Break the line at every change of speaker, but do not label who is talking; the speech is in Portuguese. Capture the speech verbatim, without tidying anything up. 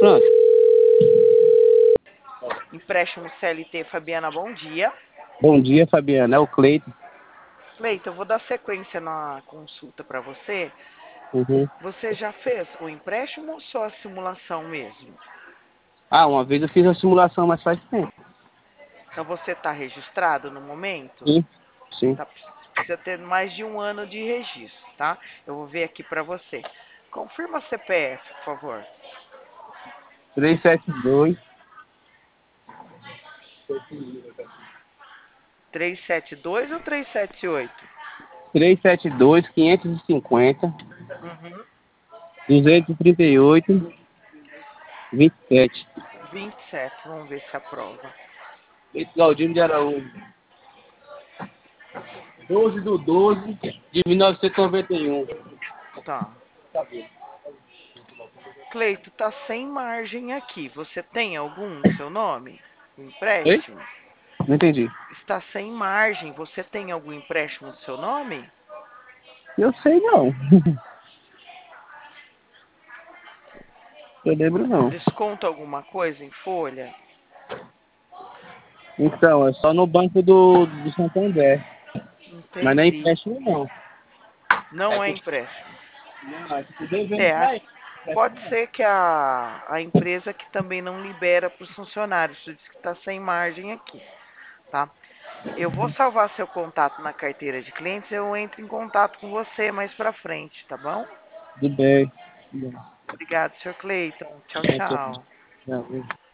Pronto.
Empréstimo C L T, Fabiana, bom dia.
Bom dia, Fabiana. É o Cleiton.
Cleiton, eu vou dar sequência na consulta para você.
Uhum.
Você já fez o empréstimo ou só a simulação mesmo?
Ah, uma vez eu fiz a simulação, mas faz tempo.
Então você está registrado no momento?
Sim, sim.
Tá, precisa ter mais de um ano de registro, tá? Eu vou ver aqui para você. Confirma C P F, por favor.
trezentos e setenta e dois.
trezentos e setenta e dois ou trezentos e setenta e oito?
trezentos e setenta e dois, quinhentos e cinquenta,
Uhum.
duzentos e trinta e oito, vinte e sete.
vinte e sete, vamos ver se aprova.
Esse Galdino de Araújo. doze do doze de mil novecentos e noventa e um.
Tá. Cleito, tá sem margem aqui. Você tem algum no seu nome? Um
Oi?
empréstimo?
Não entendi.
Está sem margem. Você tem algum empréstimo no seu nome?
Eu sei não. Eu lembro não.
Desconta alguma coisa em folha?
Então, é só no banco do, do Santander. Mas não é
Entendi.
empréstimo não. É
Não é
que
empréstimo.
não, é que tô devendo
É, a-
pra ele.
pode
Empréstimo não.
ser que a, a empresa que também não libera para os funcionários. Você disse que está sem margem aqui, tá? Eu vou salvar seu contato na carteira de clientes. Eu entro em contato com você mais para frente, tá bom?
Tudo bem. Tudo bem.
Obrigado, senhor Cleiton. Tchau,
Não, tô-
tchau.
não,